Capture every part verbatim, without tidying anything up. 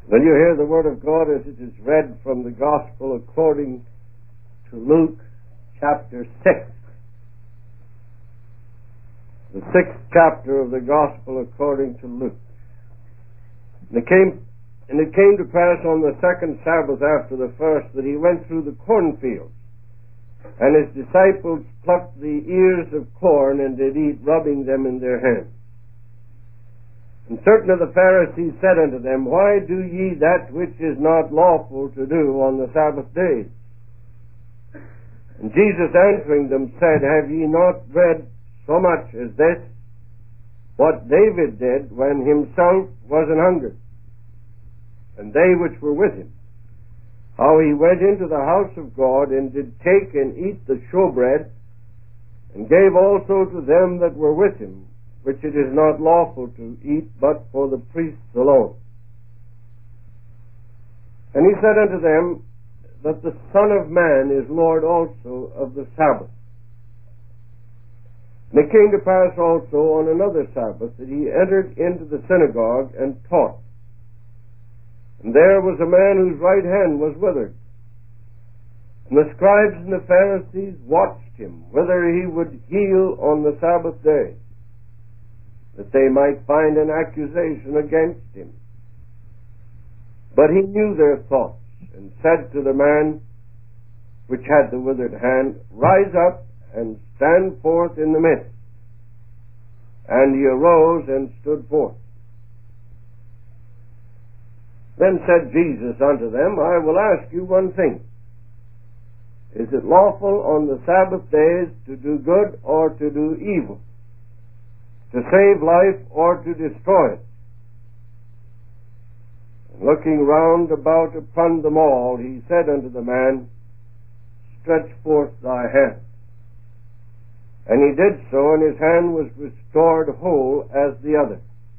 When you hear the Word of God as it is read from the Gospel according to Luke chapter six, the sixth chapter of the Gospel according to Luke. And it came, and it came to pass on the second Sabbath after the first that he went through the cornfields, and his disciples plucked the ears of corn and did eat, rubbing them in their hands. And certain of the Pharisees said unto them, Why do ye that which is not lawful to do on the Sabbath day? And Jesus answering them said, Have ye not read so much as this, what David did when himself was an hungered, and they which were with him, how he went into the house of God, and did take and eat the showbread, and gave also to them that were with him, which it is not lawful to eat, but for the priests alone. And he said unto them, that the Son of Man is Lord also of the Sabbath. And it came to pass also on another Sabbath that he entered into the synagogue and taught. And there was a man whose right hand was withered. And the scribes and the Pharisees watched him, whether he would heal on the Sabbath day, that they might find an accusation against him. But he knew their thoughts, and said to the man which had the withered hand, Rise up, and stand forth in the midst. And he arose and stood forth. Then said Jesus unto them, I will ask you one thing. Is it lawful on the Sabbath days to do good or to do evil, to save life or to destroy it? And looking round about upon them all, he said unto the man, Stretch forth thy hand. And he did so, and his hand was restored whole as the other.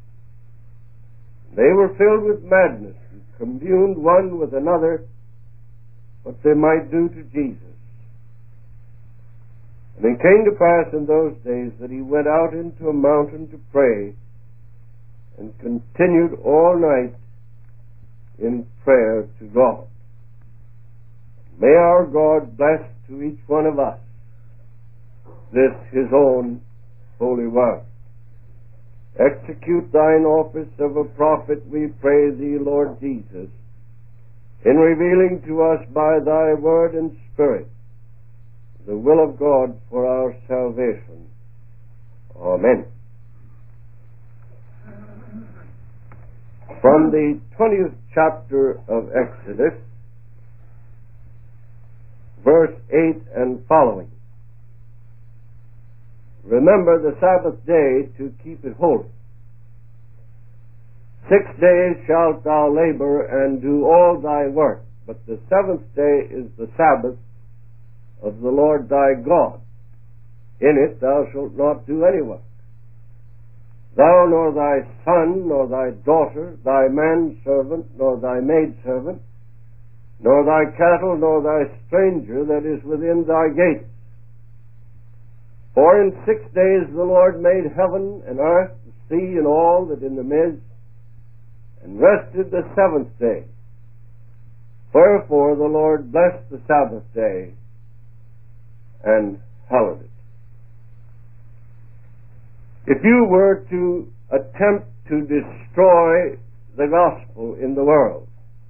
They were filled with madness, and communed one with another what they might do to Jesus. And it came to pass in those days that he went out into a mountain to pray, and continued all night in prayer to God. May our God bless to each one of us this his own holy word. Execute thine office of a prophet, we pray thee, Lord Jesus, in revealing to us by thy word and spirit the will of God for our salvation. Amen. From the twentieth chapter of Exodus, verse eight and following. Remember the Sabbath day to keep it holy. Six days shalt thou labor and do all thy work, but the seventh day is the Sabbath of the Lord thy God. In it thou shalt not do any work. Thou, nor thy son, nor thy daughter, thy manservant, nor thy maidservant, nor thy cattle, nor thy stranger that is within thy gates. For in six days the Lord made heaven and earth, the sea, and all that in them is, and rested the seventh day. Wherefore the Lord blessed the Sabbath day and hallowed it. If you were to attempt to destroy the gospel in the world,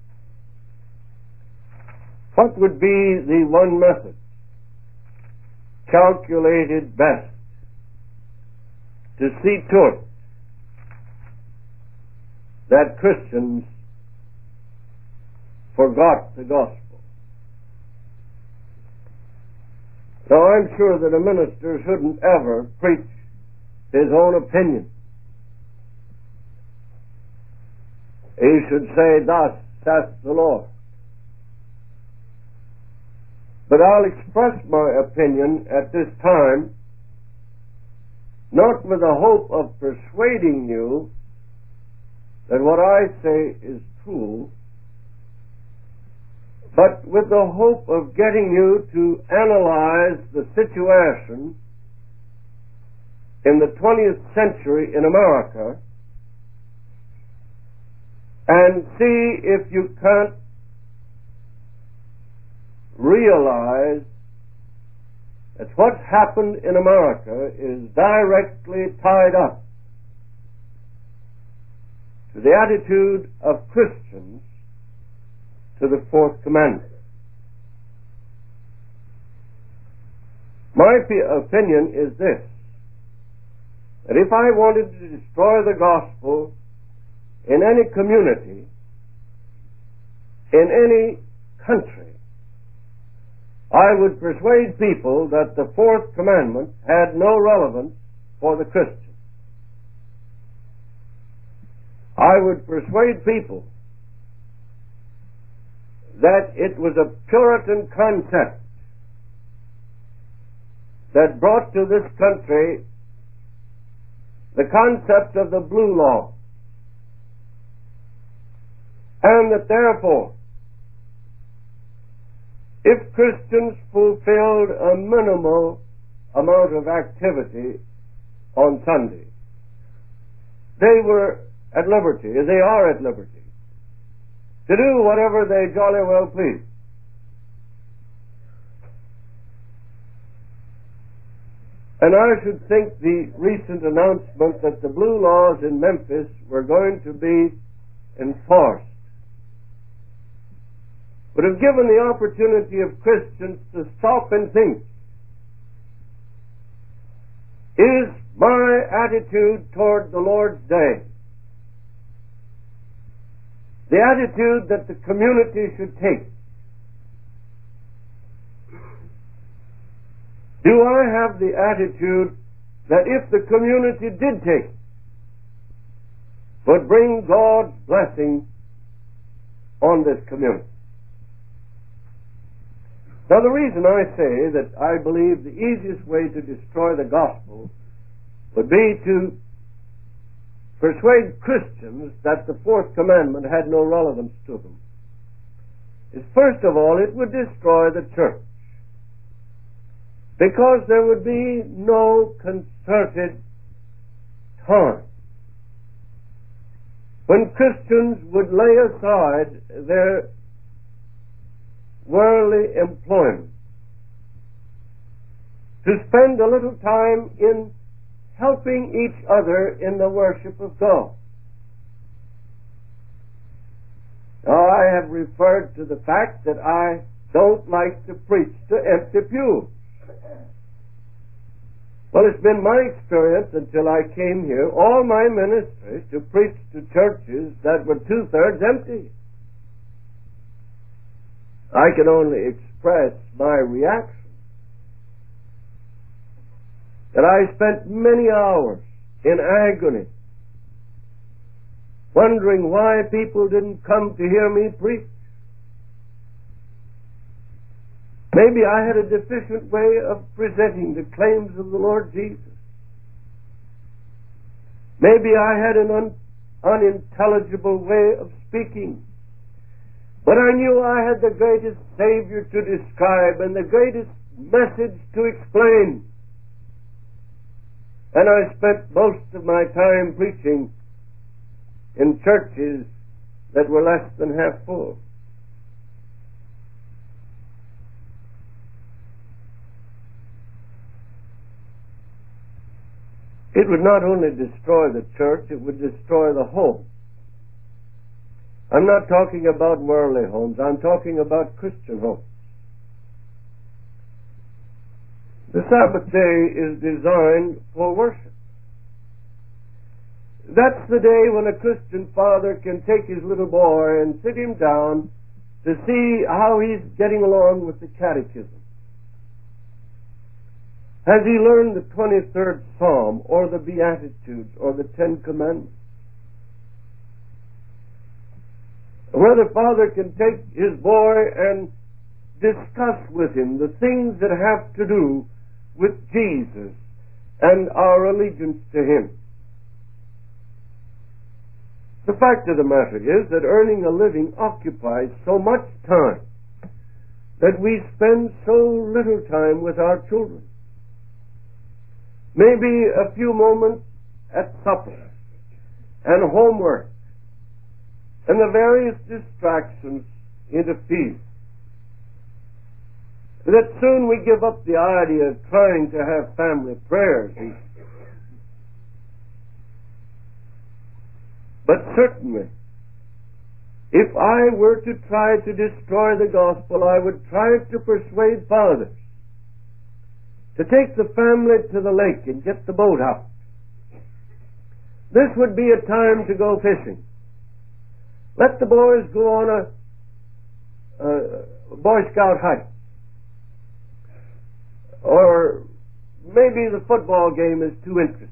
what would be the one method calculated best to see to it that Christians forgot the gospel? Now, I'm sure that a minister shouldn't ever preach his own opinion. He should say, Thus saith the Lord. But I'll express my opinion at this time, not with the hope of persuading you that what I say is true, but with the hope of getting you to analyze the situation in the twentieth century in America and see if you can't realize that what's happened in America is directly tied up to the attitude of Christians to the fourth commandment. My opinion is this, that if I wanted to destroy the gospel in any community, in any country, I would persuade people that the fourth commandment had no relevance for the Christian. I would persuade people that it was a Puritan concept that brought to this country the concept of the blue law, and that therefore, if Christians fulfilled a minimal amount of activity on Sunday, they were at liberty, they are at liberty, to do whatever they jolly well please. And I should think the recent announcement that the blue laws in Memphis were going to be enforced would have given the opportunity of Christians to stop and think, is my attitude toward the Lord's Day the attitude that the community should take? Do I have the attitude that if the community did take would bring God's blessing on this community? Now, the reason I say that I believe the easiest way to destroy the gospel would be to persuade Christians that the fourth commandment had no relevance to them is, first of all, it would destroy the church, because there would be no concerted time when Christians would lay aside their worldly employment to spend a little time in helping each other in the worship of God. Now, I have referred to the fact that I don't like to preach to empty pews. Well, it's been my experience until I came here, all my ministry, to preach to churches that were two-thirds empty. I can only express my reaction that I spent many hours in agony wondering why people didn't come to hear me preach. Maybe I had a deficient way of presenting the claims of the Lord Jesus. Maybe I had an un- unintelligible way of speaking. But I knew I had the greatest Savior to describe and the greatest message to explain. And I spent most of my time preaching in churches that were less than half full. It would not only destroy the church, it would destroy the home. I'm not talking about worldly homes, I'm talking about Christian homes. The Sabbath day is designed for worship. That's the day when a Christian father can take his little boy and sit him down to see how he's getting along with the catechism. Has he learned the twenty-third Psalm, or the Beatitudes, or the Ten Commandments? Where the father can take his boy and discuss with him the things that have to do with Jesus and our allegiance to Him. The fact of the matter is that earning a living occupies so much time that we spend so little time with our children. Maybe a few moments at supper and homework and the various distractions interfere, that soon we give up the idea of trying to have family prayers. But certainly, if I were to try to destroy the gospel, I would try to persuade fathers to take the family to the lake and get the boat out. This would be a time to go fishing. Let the boys go on a, a Boy Scout hike. Or maybe the football game is too interesting.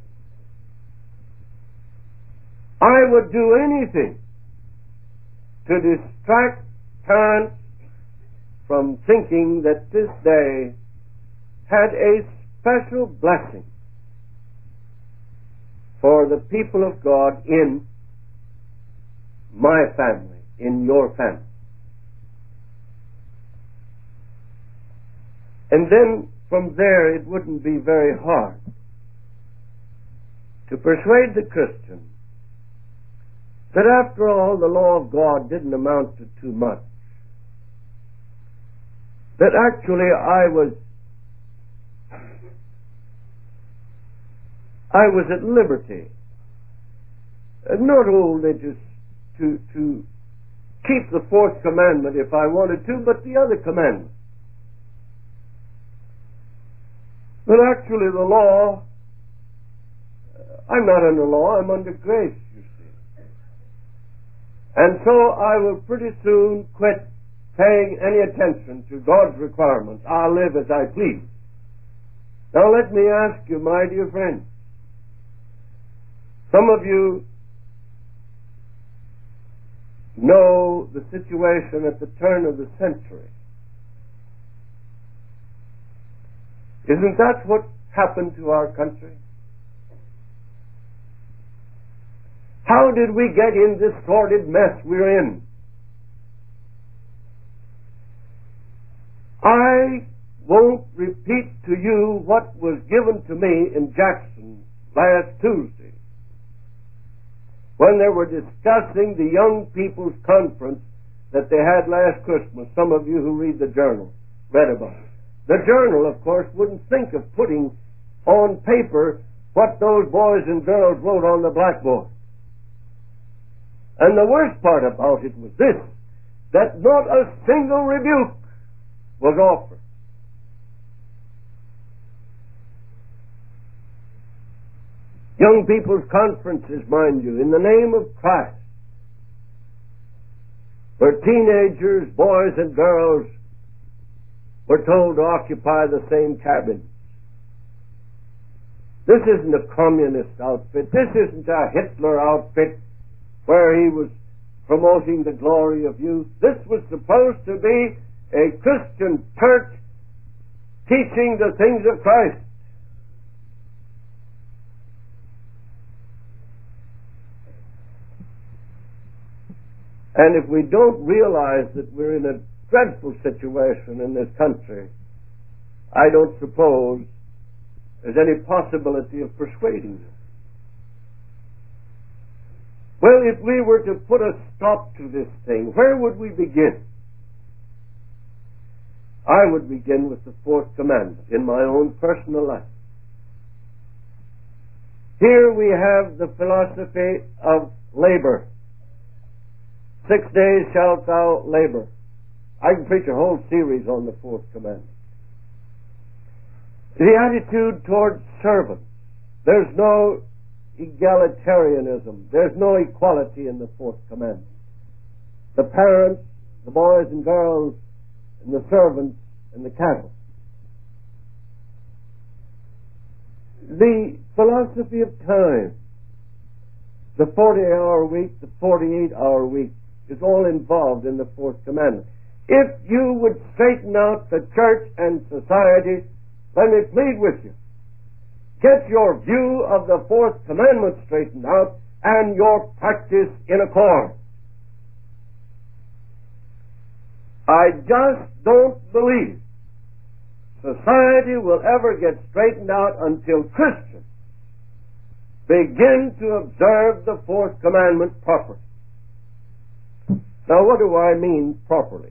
I would do anything to distract parents from thinking that this day had a special blessing for the people of God in my family, in your family. And then from there it wouldn't be very hard to persuade the Christian that after all the law of God didn't amount to too much. That actually I was I was at liberty, not only just to, to keep the fourth commandment if I wanted to, but the other commandments. But actually the law, I'm not under law, I'm under grace, you see. And so I will pretty soon quit paying any attention to God's requirements. I'll live as I please. Now let me ask you, my dear friends, some of you know the situation at the turn of the century. Isn't that what happened to our country? How did we get in this sordid mess we're in? I won't repeat to you what was given to me in Jackson last Tuesday when they were discussing the young people's conference that they had last Christmas. Some of you who read the journal read about it. The journal, of course, wouldn't think of putting on paper what those boys and girls wrote on the blackboard. And the worst part about it was this, that not a single rebuke was offered. Young people's conferences, mind you, in the name of Christ, where teenagers, boys and girls, were told to occupy the same cabin. This isn't a communist outfit. This isn't a Hitler outfit where he was promoting the glory of youth. This was supposed to be a Christian church teaching the things of Christ. And if we don't realize that we're in a dreadful situation in this country, I don't suppose there's any possibility of persuading them. Well, if we were to put a stop to this thing, where would we begin? I would begin with the fourth commandment in my own personal life. Here we have the philosophy of labor. Six days shalt thou labor. I can preach a whole series on the fourth commandment. The attitude towards servants. There's no egalitarianism. There's no equality in the fourth commandment. The parents, the boys and girls, and the servants, and the cattle. The philosophy of time. The forty-hour week, the forty-eight hour week is all involved in the fourth commandment. If you would straighten out the church and society, let me plead with you. Get your view of the fourth commandment straightened out and your practice in accord. I just don't believe society will ever get straightened out until Christians begin to observe the fourth commandment properly. Now, what do I mean properly?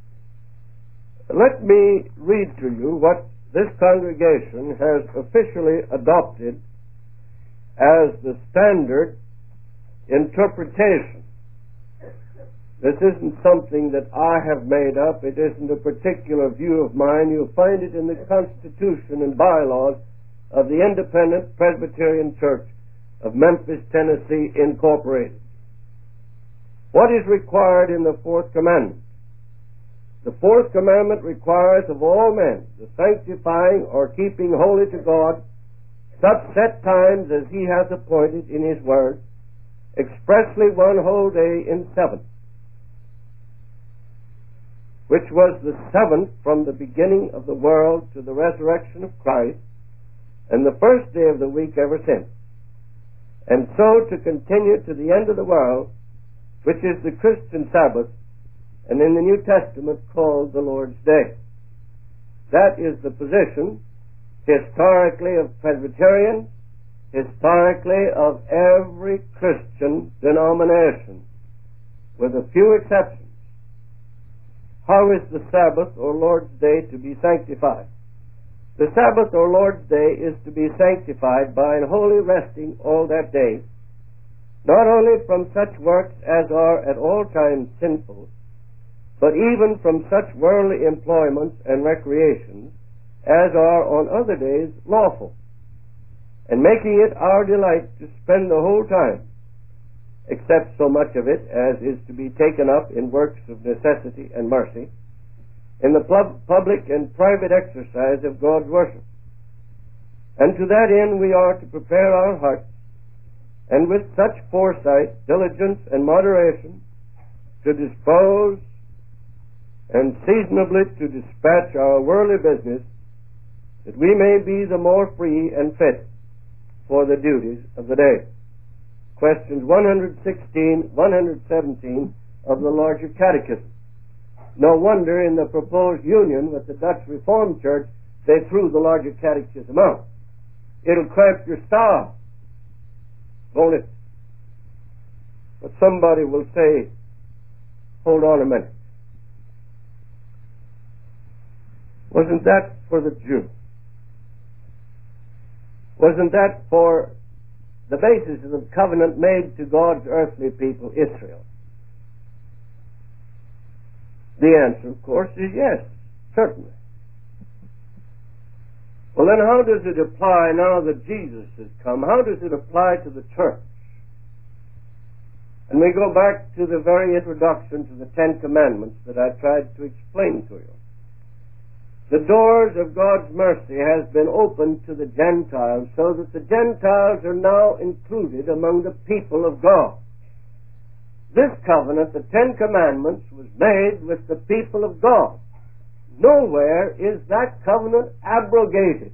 Let me read to you what this congregation has officially adopted as the standard interpretation. This isn't something that I have made up. It isn't a particular view of mine. You'll find it in the Constitution and bylaws of the Independent Presbyterian Church of Memphis, Tennessee, Incorporated. What is required in the Fourth Commandment? The Fourth Commandment requires of all men the sanctifying or keeping holy to God such set times as He hath appointed in His Word, expressly one whole day in seven, which was the seventh from the beginning of the world to the resurrection of Christ, and the first day of the week ever since, and so to continue to the end of the world, which is the Christian Sabbath, and in the New Testament called the Lord's Day. That is the position, historically, of Presbyterians, historically of every Christian denomination, with a few exceptions. How is the Sabbath or Lord's Day to be sanctified? The Sabbath or Lord's Day is to be sanctified by an holy resting all that day, not only from such works as are at all times sinful, but even from such worldly employments and recreations as are on other days lawful, and making it our delight to spend the whole time, except so much of it as is to be taken up in works of necessity and mercy, in the pub- public and private exercise of God's worship. And to that end we are to prepare our hearts, and with such foresight, diligence, and moderation, to dispose and seasonably to dispatch our worldly business, that we may be the more free and fit for the duties of the day. Questions one sixteen, one seventeen of the larger catechism. No wonder in the proposed union with the Dutch Reformed Church they threw the larger catechism out. It'll cramp your style, won't it? But somebody will say, hold on a minute. Wasn't that for the Jew? Wasn't that for the basis of the covenant made to God's earthly people, Israel? The answer, of course, is yes, certainly. Well, then how does it apply now that Jesus has come? How does it apply to the church? And we go back to the very introduction to the Ten Commandments that I tried to explain to you. The doors of God's mercy has been opened to the Gentiles, so that the Gentiles are now included among the people of God. This covenant, the Ten Commandments, was made with the people of God. Nowhere is that covenant abrogated.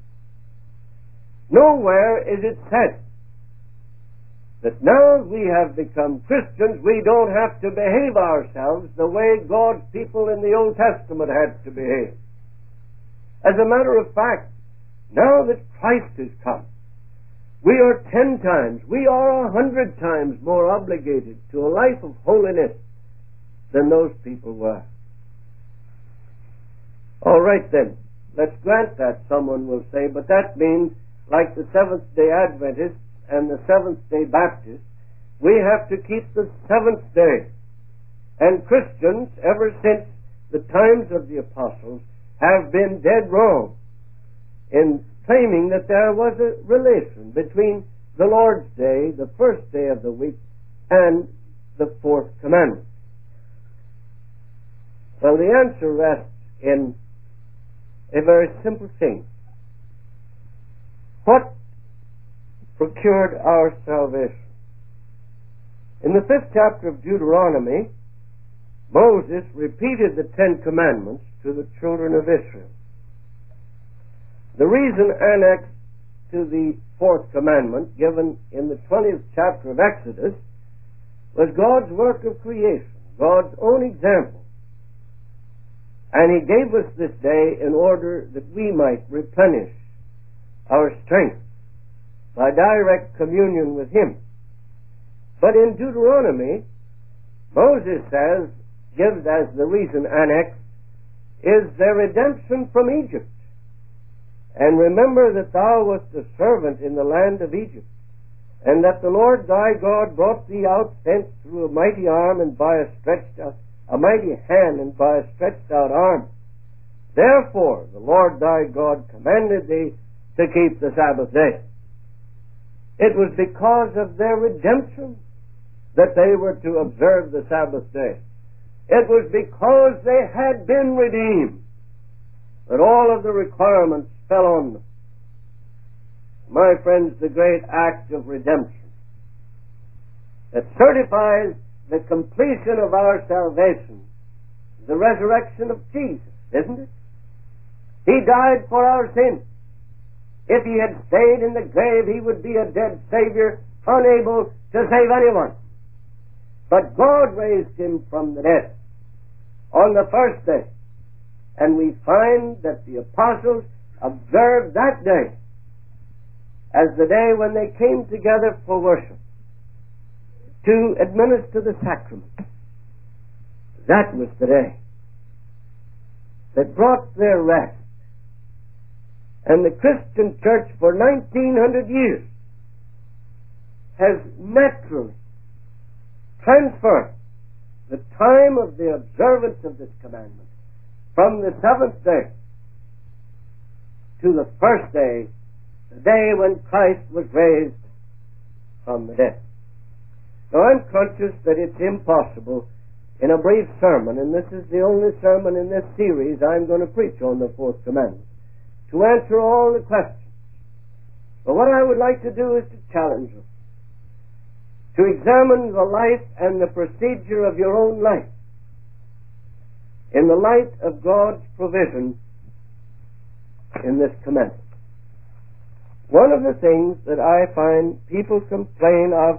Nowhere is it said that now we have become Christians, we don't have to behave ourselves the way God's people in the Old Testament had to behave. As a matter of fact, now that Christ has come, we are ten times, we are a hundred times more obligated to a life of holiness than those people were. All right then, let's grant that, someone will say, but that means, like the Seventh-day Adventists and the Seventh-day Baptists, we have to keep the seventh day. And Christians, ever since the times of the apostles, have been dead wrong in claiming that there was a relation between the Lord's Day, the first day of the week, and the fourth commandment. Well, the answer rests in a very simple thing. What procured our salvation? In the fifth chapter of Deuteronomy, Moses repeated the Ten Commandments to the children of Israel. The reason annexed to the fourth commandment, given in the twentieth chapter of Exodus, was God's work of creation, God's own example. And He gave us this day in order that we might replenish our strength by direct communion with Him. But in Deuteronomy, Moses says, gives as the reason annexed, is their redemption from Egypt. And remember that thou wast a servant in the land of Egypt, and that the Lord thy God brought thee out thence through a mighty arm and by a stretched out, a mighty hand and by a stretched out arm. Therefore the Lord thy God commanded thee to keep the Sabbath day. It was because of their redemption that they were to observe the Sabbath day. It was because they had been redeemed that all of the requirements fell on them. My friends, the great act of redemption that certifies the completion of our salvation is the resurrection of Jesus, isn't it? He died for our sins. If he had stayed in the grave, he would be a dead Savior, unable to save anyone. But God raised him from the dead on the first day. And we find that the apostles observed that day as the day when they came together for worship to administer the sacrament. That was the day that brought their rest. And the Christian church for nineteen hundred years has naturally transferred the time of the observance of this commandment from the seventh day to the first day, the day when Christ was raised from the dead. Now I'm conscious that it's impossible in a brief sermon, and this is the only sermon in this series I'm going to preach on the fourth commandment, to answer all the questions. But what I would like to do is to challenge you to examine the life and the procedure of your own life in the light of God's provision in this commandment. One of the things that I find people complain of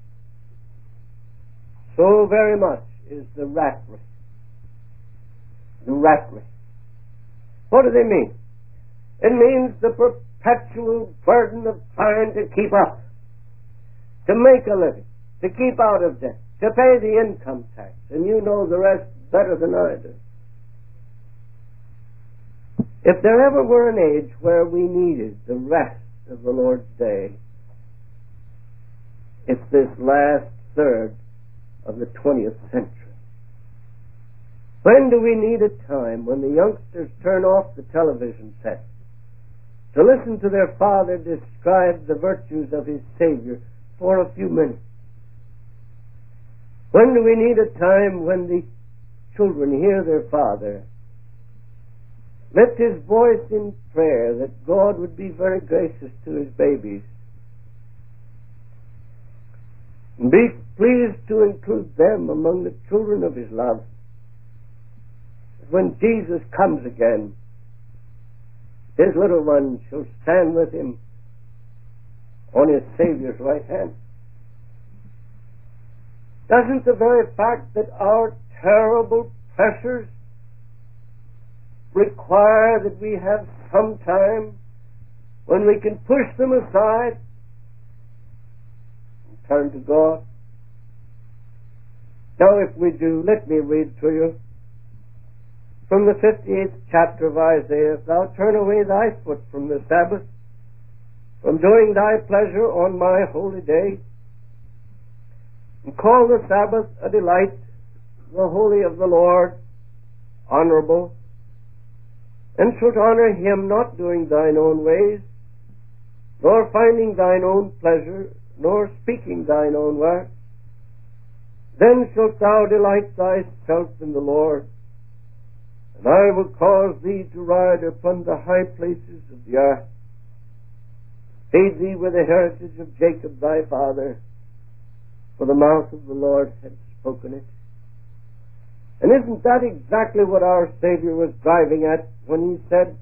so very much is the rat race. The rat race. What do they mean? It means the perpetual burden of trying to keep up, to make a living, to keep out of debt, to pay the income tax, and you know the rest better than I do. If there ever were an age where we needed the rest of the Lord's day, it's this last third of the twentieth century. When do we need a time when the youngsters turn off the television set to listen to their father describe the virtues of his Savior for a few minutes? When do we need a time when the children hear their father lift his voice in prayer that God would be very gracious to his babies and be pleased to include them among the children of his love? When Jesus comes again, his little ones shall stand with him on his Savior's right hand. Doesn't the very fact that our terrible pressures require that we have some time when we can push them aside and turn to God? Now, if we do, let me read to you from the fifty-eighth chapter of Isaiah. Thou turn away thy foot from the Sabbath, from doing thy pleasure on my holy day, and call the Sabbath a delight, the holy of the Lord honorable, and shalt honor him not doing thine own ways, nor finding thine own pleasure, nor speaking thine own words. Then shalt thou delight thyself in the Lord, and I will cause thee to ride upon the high places of the earth. Feed thee with the heritage of Jacob thy father, for the mouth of the Lord hath spoken it. And isn't that exactly what our Savior was driving at when he said,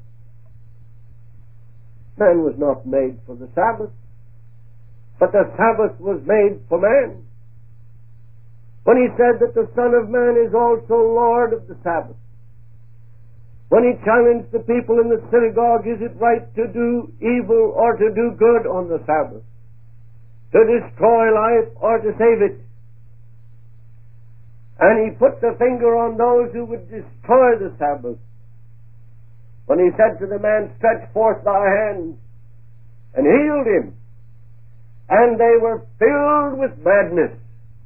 man was not made for the Sabbath, but the Sabbath was made for man? When he said that the Son of Man is also Lord of the Sabbath? When he challenged the people in the synagogue, is it right to do evil or to do good on the Sabbath? To destroy life or to save it? And he put the finger on those who would destroy the Sabbath, when he said to the man, stretch forth thy hand, and healed him. And they were filled with madness,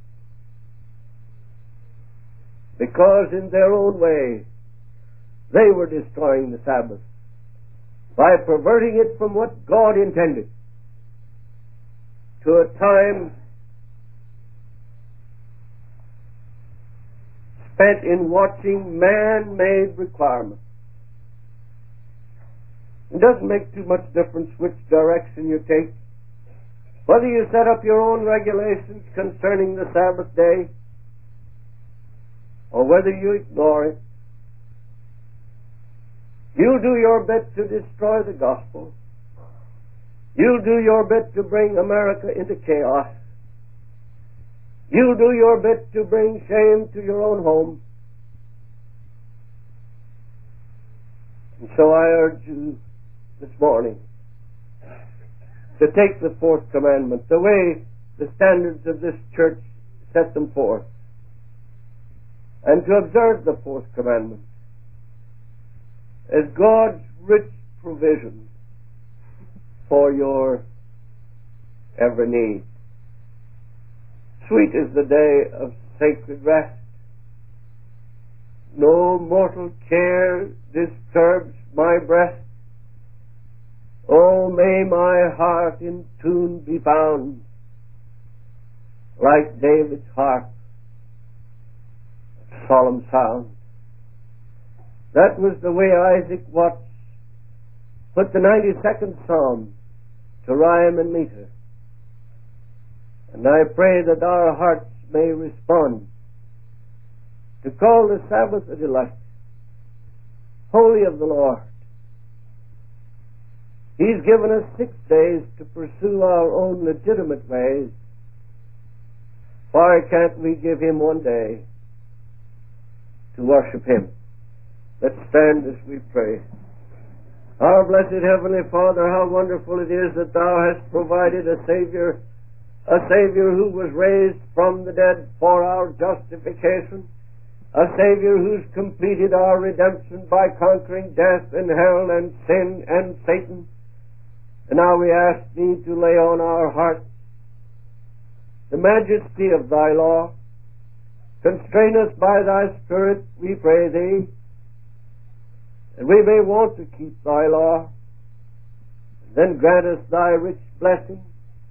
because in their own way they were destroying the Sabbath by perverting it from what God intended to a time spent in watching man-made requirements. It doesn't make too much difference which direction you take, whether you set up your own regulations concerning the Sabbath day or whether you ignore it. You'll do your bit to destroy the gospel. You'll do your bit to bring America into chaos. You'll do your bit to bring shame to your own home. And so I urge you this morning to take the fourth commandment, the way the standards of this church set them forth, and to observe the fourth commandment as God's rich provision for your every need. Sweet is the day of sacred rest. No mortal care disturbs my breast. Oh, may my heart in tune be bound, like David's harp, of solemn sound. That was the way Isaac Watts put the ninety-second Psalm to rhyme and meter. And I pray that our hearts may respond to call the Sabbath a delight, holy of the Lord. He's given us six days to pursue our own legitimate ways. Why can't we give him one day to worship him? Let's stand as we pray. Our blessed Heavenly Father, how wonderful it is that thou hast provided a Savior, a Savior who was raised from the dead for our justification, a Savior who's completed our redemption by conquering death and hell and sin and Satan. And now we ask thee to lay on our hearts the majesty of thy law. Constrain us by thy Spirit, we pray thee, and we may want to keep thy law. Then grant us thy rich blessing.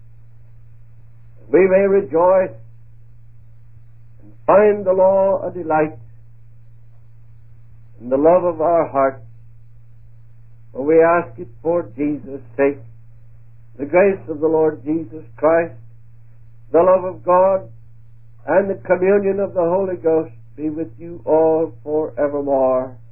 We may rejoice and find the law a delight in the love of our hearts. For we ask it for Jesus' sake. The grace of the Lord Jesus Christ, the love of God, and the communion of the Holy Ghost be with you all forevermore.